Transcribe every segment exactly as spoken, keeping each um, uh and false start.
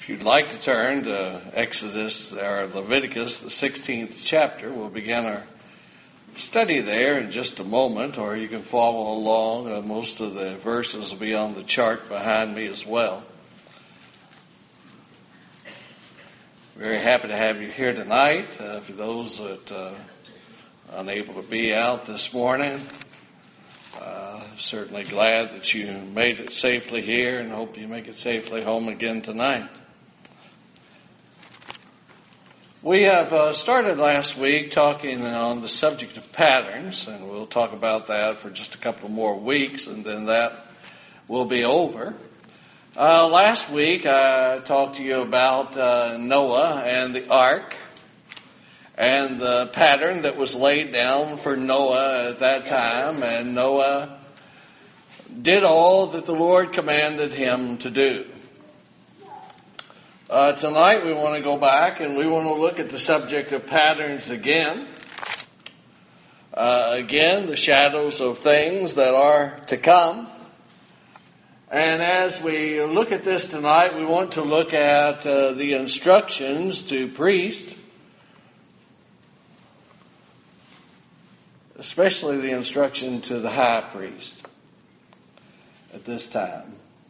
If you'd like to turn to Exodus or Leviticus, the sixteenth chapter, we'll begin our study there in just a moment, or you can follow along. Uh, most of the verses will be on the chart behind me as well. Very happy to have you here tonight. Uh, for those that uh, are unable to be out this morning, uh, certainly glad that you made it safely here and hope you make it safely home again tonight. We have uh, started last week talking on the subject of patterns, and we'll talk about that for just a couple more weeks, and then that will be over. Uh, last week I talked to you about uh, Noah and the ark, and the pattern that was laid down for Noah at that time, and Noah did all that the Lord commanded him to do. Uh, tonight we want to go back and we want to look at the subject of patterns again. Uh, again, the shadows of things that are to come. And as we look at this tonight, we want to look at uh, the instructions to priests, especially the instruction to the high priest at this time.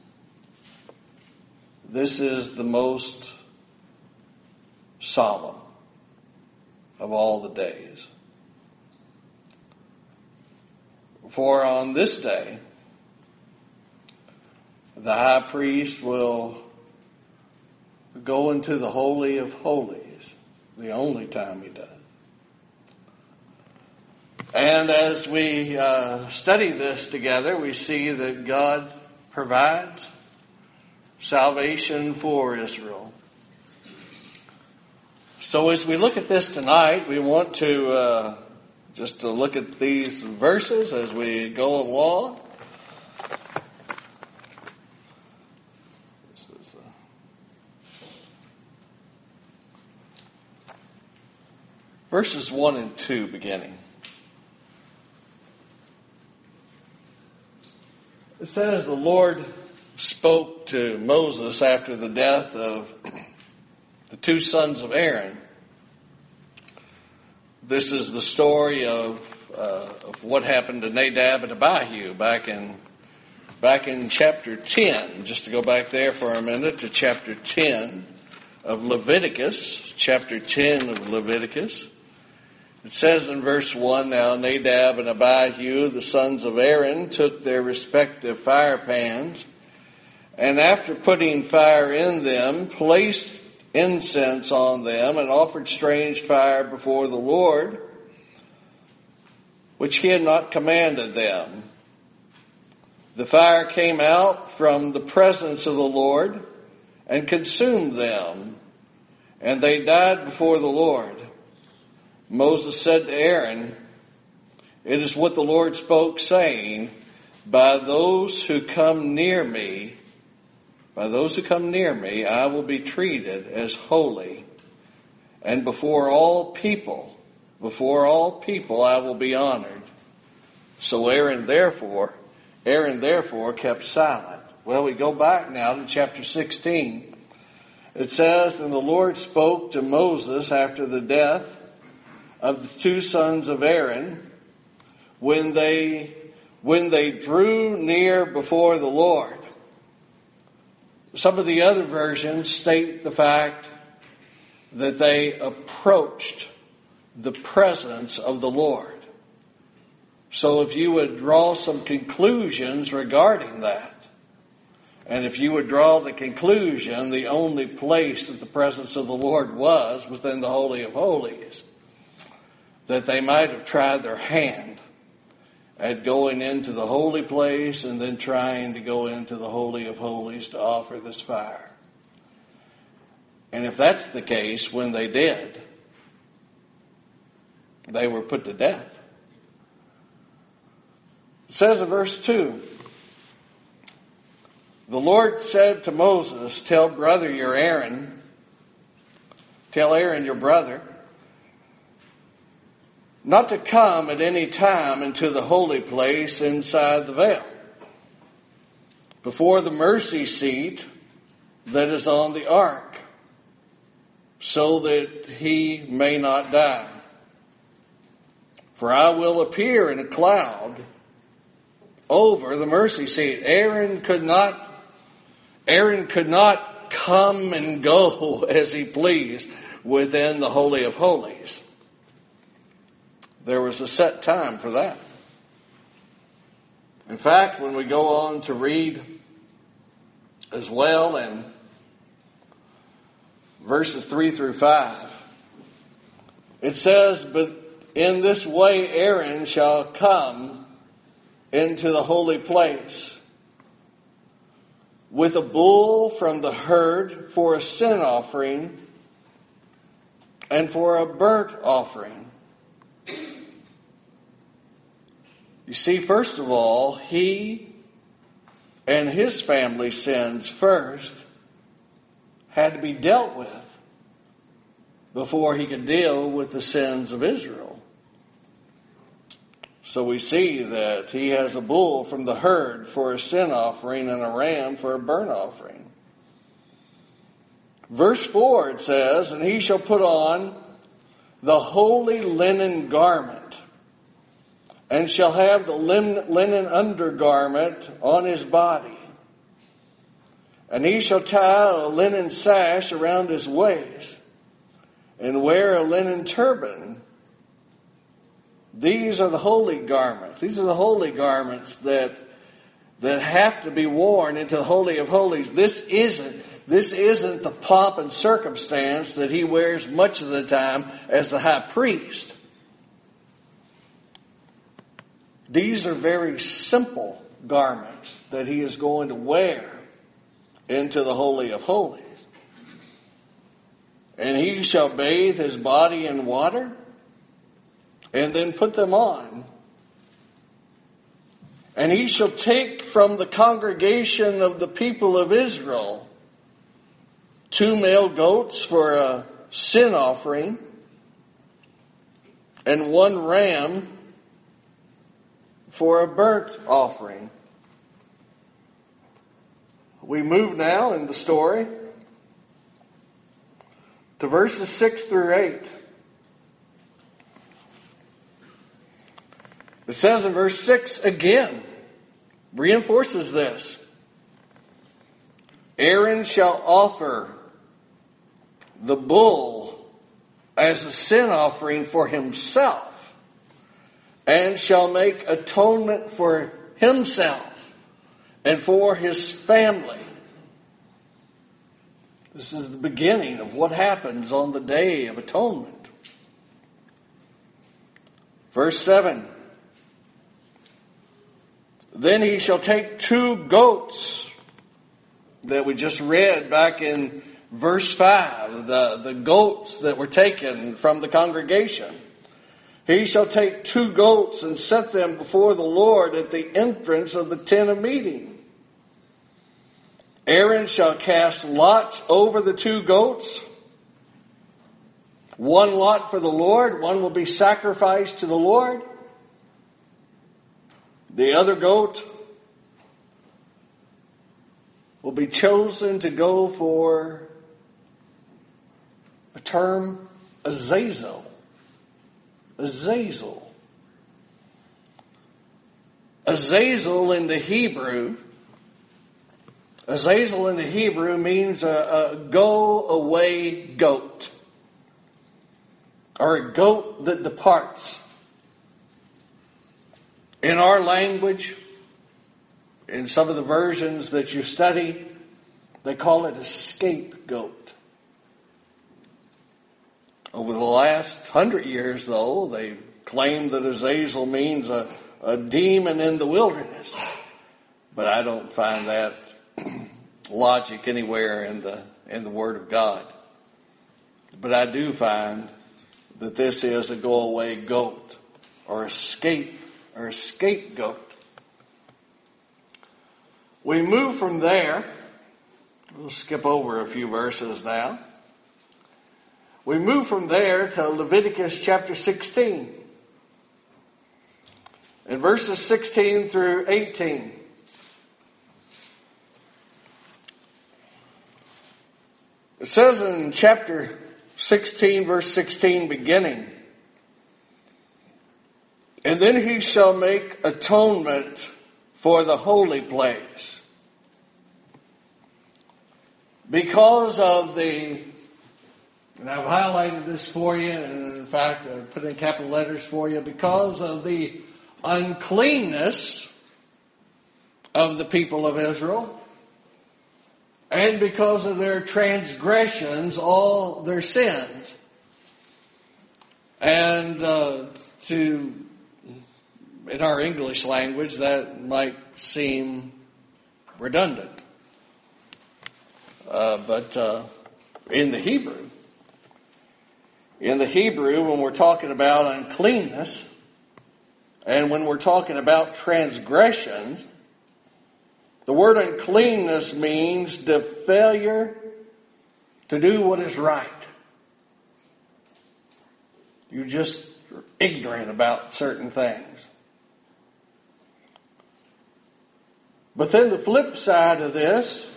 This is the most solemn of all the days. For on this day, the high priest will go into the Holy of Holies, the only time he does. And as we uh, study this together, we see that God provides salvation for Israel. So as we look at this tonight, we want to uh, just to look at these verses as we go along. This is, uh, verses one and two beginning. It says, the Lord spoke to Moses after the death of the two sons of Aaron. This is the story of, uh, of what happened to Nadab and Abihu back in back in chapter ten. Just to go back there for a minute to chapter ten of Leviticus. Chapter ten of Leviticus. It says in verse one, now Nadab and Abihu, the sons of Aaron, took their respective fire pans, and after putting fire in them, placed incense on them and offered strange fire before the Lord, which he had not commanded them. The fire came out from the presence of the Lord and consumed them, and they died before the Lord. Moses said to Aaron, it is what the Lord spoke, saying, by those who come near me, By those who come near me, I will be treated as holy. And before all people, before all people, I will be honored. So Aaron therefore, Aaron therefore kept silent. Well, we go back now to chapter sixteen. It says, and the Lord spoke to Moses after the death of the two sons of Aaron, when they, when they drew near before the Lord. Some of the other versions state the fact that they approached the presence of the Lord. So if you would draw some conclusions regarding that, and if you would draw the conclusion, the only place that the presence of the Lord was within the Holy of Holies, that they might have tried their hand at going into the holy place and then trying to go into the Holy of Holies to offer this fire. And if that's the case, when they did, they were put to death. It says in verse two, the Lord said to Moses, tell brother your Aaron, tell Aaron your brother, not to come at any time into the holy place inside the veil, before the mercy seat that is on the ark, so that he may not die. For I will appear in a cloud over the mercy seat. Aaron could not, Aaron could not come and go as he pleased within the Holy of Holies. There was a set time for that. In fact, when we go on to read as well in verses three through five, it says, "But in this way Aaron shall come into the holy place with a bull from the herd for a sin offering and for a burnt offering." You see, first of all, he and his family sins first had to be dealt with before he could deal with the sins of Israel. So we see that he has a bull from the herd for a sin offering and a ram for a burnt offering. Verse four, it says, "And he shall put on the holy linen garment, and shall have the linen undergarment on his body. And he shall tie a linen sash around his waist, and wear a linen turban." These are the holy garments. These are the holy garments that that have to be worn into the Holy of Holies. This isn't this isn't the pomp and circumstance that he wears much of the time as the high priest. These are very simple garments that he is going to wear into the Holy of Holies. "And he shall bathe his body in water, and then put them on. And he shall take from the congregation of the people of Israel two male goats for a sin offering, and one ram for a burnt offering." We move now in the story to verses six through eight. It says in verse six again, reinforces this. "Aaron shall offer the bull as a sin offering for himself, and shall make atonement for himself and for his family." This is the beginning of what happens on the Day of Atonement. Verse seven. "Then he shall take two goats," that we just read back in verse five, the, the goats that were taken from the congregation. "He shall take two goats and set them before the Lord at the entrance of the tent of meeting. Aaron shall cast lots over the two goats. One lot for the Lord, one will be sacrificed to the Lord. The other goat will be chosen to go for a term, Azazel. Azazel. Azazel in the Hebrew, Azazel in the Hebrew means a, a go-away goat, or a goat that departs. In our language, in some of the versions that you study, they call it a scapegoat. Over the last hundred years, though, they claim that Azazel means a, a demon in the wilderness. But I don't find that logic anywhere in the in the Word of God. But I do find that this is a go-away goat, or a scape, or a scapegoat. We move from there. We'll skip over a few verses now. We move from there to Leviticus chapter sixteen. In verses sixteen through eighteen. It says in chapter sixteen, verse sixteen, beginning, and then he shall make atonement for the holy place. Because of the, and I've highlighted this for you, and in fact I put in capital letters for you, because of the uncleanness of the people of Israel, and because of their transgressions, all their sins. And uh, to, in our English language, that might seem redundant. Uh, but uh, in the Hebrew, in the Hebrew, when we're talking about uncleanness, and when we're talking about transgressions, the word uncleanness means the failure to do what is right. You're just ignorant about certain things. But then the flip side of this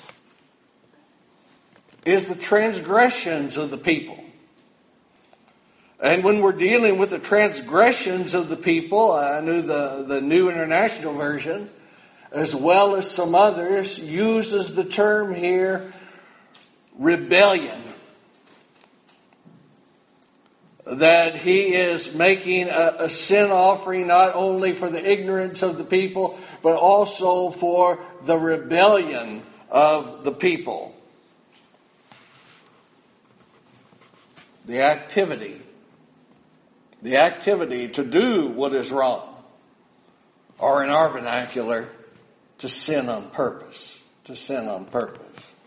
is the transgressions of the people. And when we're dealing with the transgressions of the people, I knew the, the New International Version, as well as some others, uses the term here, rebellion. That he is making a, a sin offering not only for the ignorance of the people, but also for the rebellion of the people. The activity. The activity to do what is wrong. Or in our vernacular, to sin on purpose. To sin on purpose.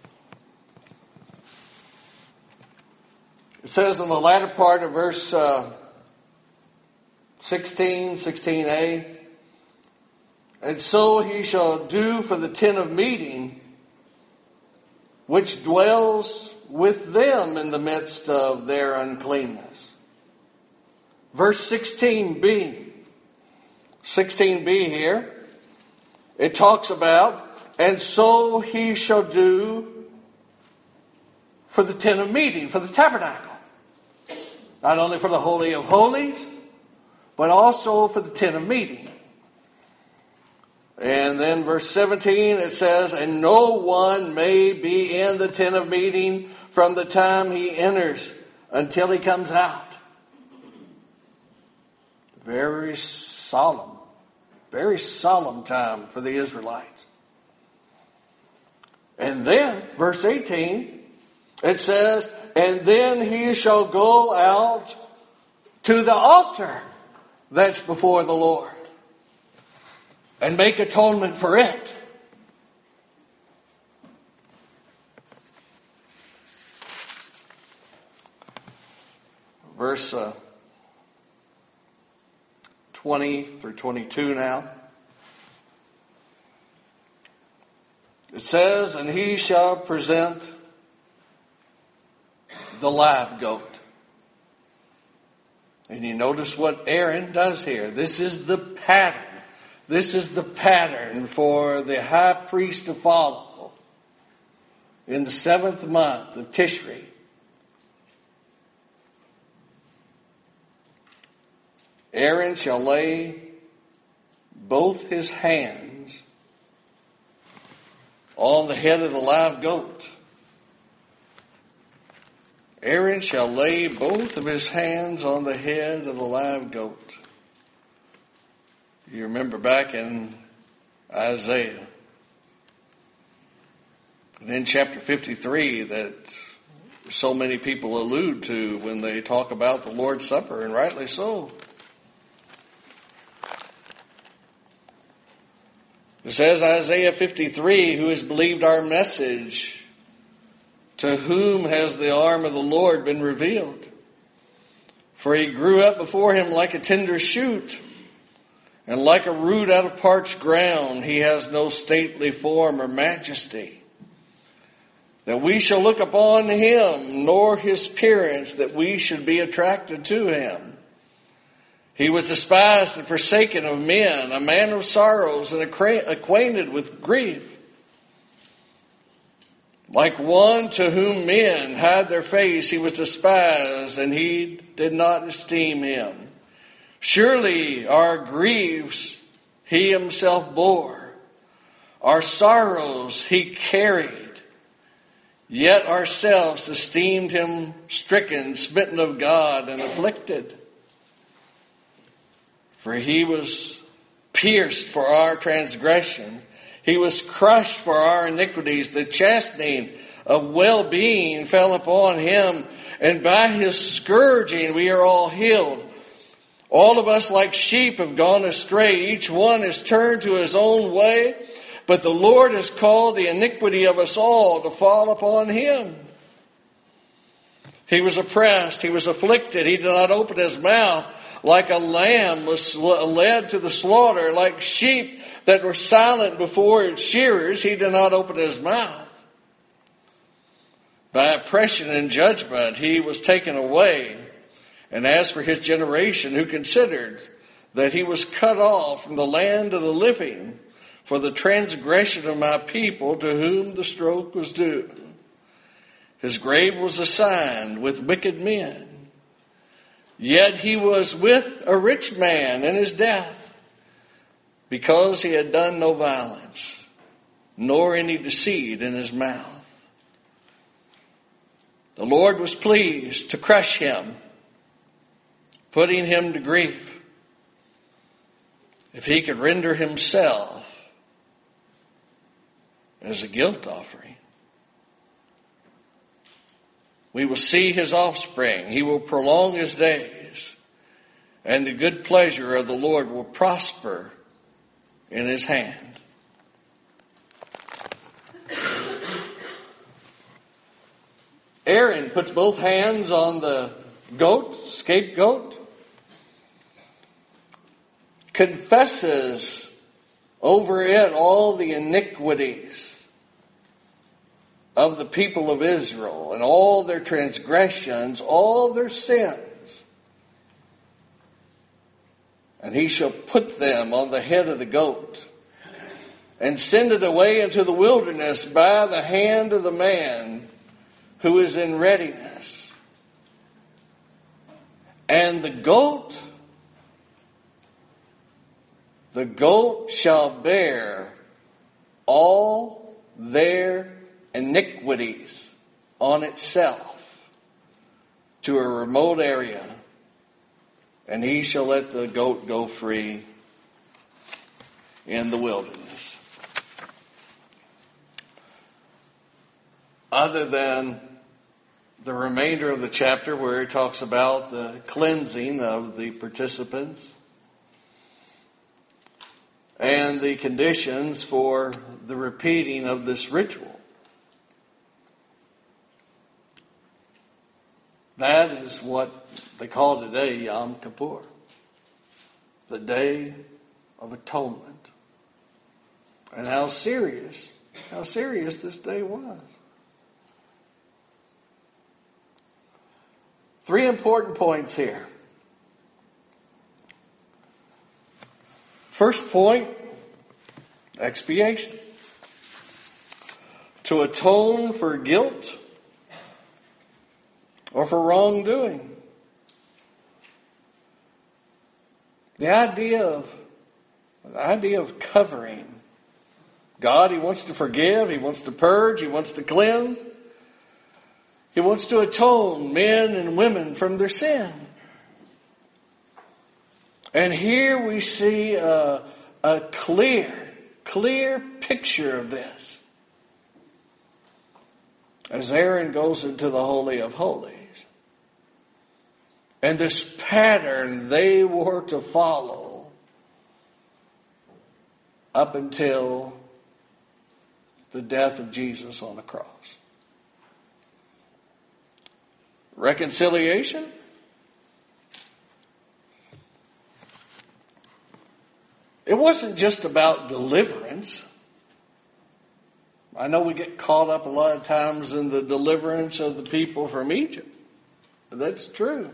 It says in the latter part of verse uh, sixteen, sixteen a, and so he shall do for the tent of meeting, which dwells with them in the midst of their uncleanness. Verse sixteen b. sixteen b here. It talks about, and so he shall do for the tent of meeting, for the tabernacle. Not only for the Holy of Holies, but also for the tent of meeting. And then verse seventeen, it says, and no one may be in the tent of meeting from the time he enters until he comes out. Very solemn. Very solemn time for the Israelites. And then, verse eighteen, it says, and then he shall go out to the altar that's before the Lord and make atonement for it. Verse uh, twenty through twenty-two now. It says, and he shall present the live goat. And you notice what Aaron does here. This is the pattern. This is the pattern for the high priest to follow. In the seventh month of Tishri, Aaron shall lay both his hands on the head of the live goat. Aaron shall lay both of his hands on the head of the live goat. You remember back in Isaiah, and in chapter fifty-three, that so many people allude to when they talk about the Lord's Supper, and rightly so. It says, Isaiah fifty-three, who has believed our message? To whom has the arm of the Lord been revealed? For he grew up before him like a tender shoot, and like a root out of parched ground. He has no stately form or majesty, that we shall look upon him, nor his appearance, that we should be attracted to him. He was despised and forsaken of men, a man of sorrows and acquainted with grief. Like one to whom men hide their face, he was despised, and he did not esteem him. Surely our griefs he himself bore, our sorrows he carried, yet ourselves esteemed him stricken, smitten of God, and afflicted. For he was pierced for our transgression, he was crushed for our iniquities. The chastening of well-being fell upon him, and by his scourging we are all healed. All of us like sheep have gone astray. Each one has turned to his own way, but the Lord has called the iniquity of us all to fall upon him. He was oppressed, he was afflicted, he did not open his mouth. Like a lamb was led to the slaughter, like sheep that were silent before its shearers, he did not open his mouth. By oppression and judgment he was taken away. And as for his generation, who considered that he was cut off from the land of the living for the transgression of my people, to whom the stroke was due. His grave was assigned with wicked men. Yet he was with a rich man in his death, because he had done no violence, nor any deceit in his mouth. The Lord was pleased to crush him, putting him to grief. If he could render himself as a guilt offering, we will see his offspring. He will prolong his days, and the good pleasure of the Lord will prosper in his hand. Aaron puts both hands on the goat, scapegoat, confesses over it all the iniquities of the people of Israel and all their transgressions, all their sins. And he shall put them on the head of the goat and send it away into the wilderness by the hand of the man who is in readiness. And the goat, the goat shall bear all their iniquities on itself to a remote area, and he shall let the goat go free in the wilderness. Other than the remainder of the chapter where he talks about the cleansing of the participants and the conditions for the repeating of this ritual, that is what they call today Yom Kippur, the Day of Atonement. And how serious, how serious this day was. Three important points here. First point, expiation. To atone for guilt or for wrongdoing. The idea of the idea of covering. God, he wants to forgive, he wants to purge, he wants to cleanse. He wants to atone men and women from their sin. And here we see a, a clear, clear picture of this as Aaron goes into the Holy of Holies. And this pattern they were to follow up until the death of Jesus on the cross. Reconciliation. It wasn't just about deliverance. I know we get caught up a lot of times in the deliverance of the people from Egypt. That's true.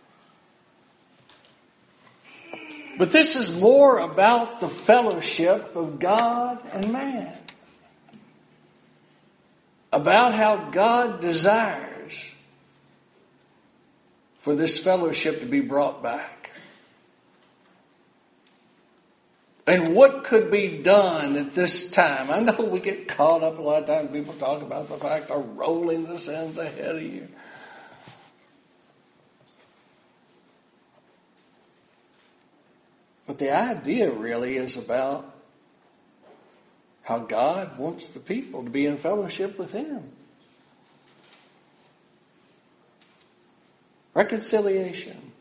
But this is more about the fellowship of God and man. about how God desires for this fellowship to be brought back. And what could be done at this time? I know we get caught up a lot of times. People talk about the fact they're rolling the sins ahead of you. But the idea really is about how God wants the people to be in fellowship with Him. Reconciliation.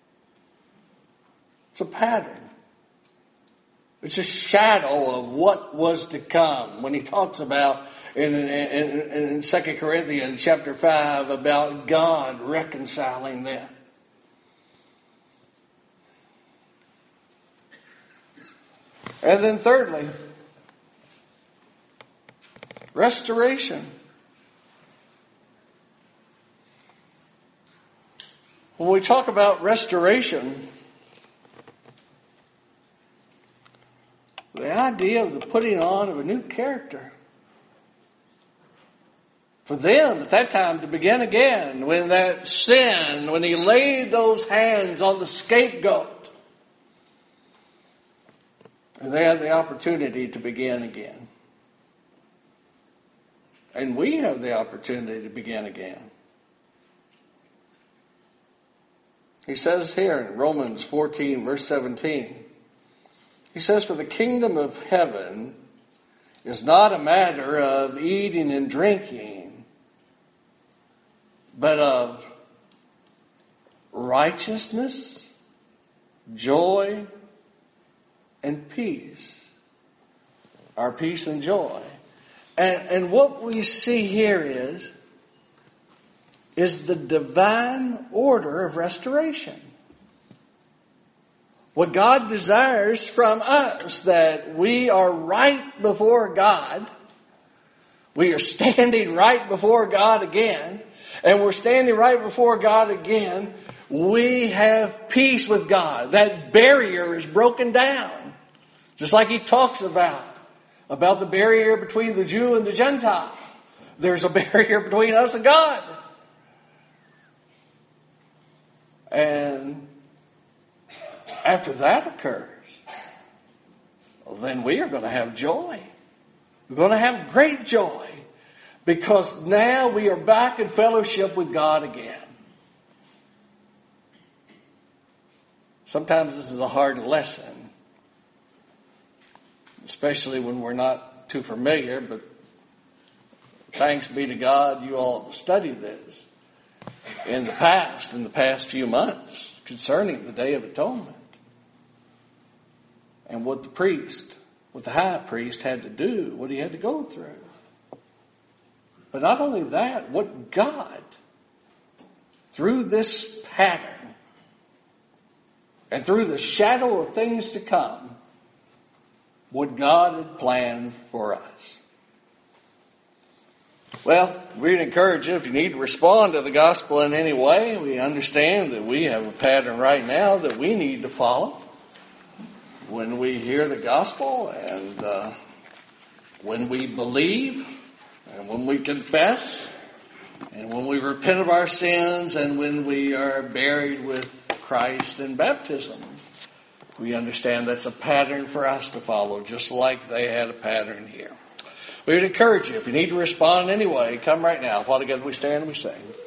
It's a pattern. It's a shadow of what was to come. When he talks about in, in, in Second Corinthians chapter five about God reconciling them. And then thirdly, restoration. When we talk about restoration, the idea of the putting on of a new character. For them at that time to begin again, when that sin, when he laid those hands on the scapegoat, and they had the opportunity to begin again. And we have the opportunity to begin again. He says here in Romans fourteen, verse seventeen, he says, "For the kingdom of heaven is not a matter of eating and drinking, but of righteousness, joy, and peace." Our peace and joy. And, and what we see here is, is the divine order of restoration. What God desires from us, that we are right before God. We are standing right before God again. And we're standing right before God again. We have peace with God. That barrier is broken down. Just like he talks about. About the barrier between the Jew and the Gentile. There's a barrier between us and God. And after that occurs, well, then we are going to have joy. We're going to have great joy. Because now we are back in fellowship with God again. Sometimes this is a hard lesson. Especially when we're not too familiar, but thanks be to God, you all have studied this in the past, in the past few months, concerning the Day of Atonement. And what the priest, what the high priest had to do, what he had to go through. But not only that, what God, through this pattern, and through the shadow of things to come, what God had planned for us. Well, we'd encourage you, if you need to respond to the gospel in any way, we understand that we have a pattern right now that we need to follow when we hear the gospel and uh, when we believe and when we confess and when we repent of our sins and when we are buried with Christ in baptism. We understand that's a pattern for us to follow, just like they had a pattern here. We would encourage you, if you need to respond anyway, come right now. While together we stand and we sing.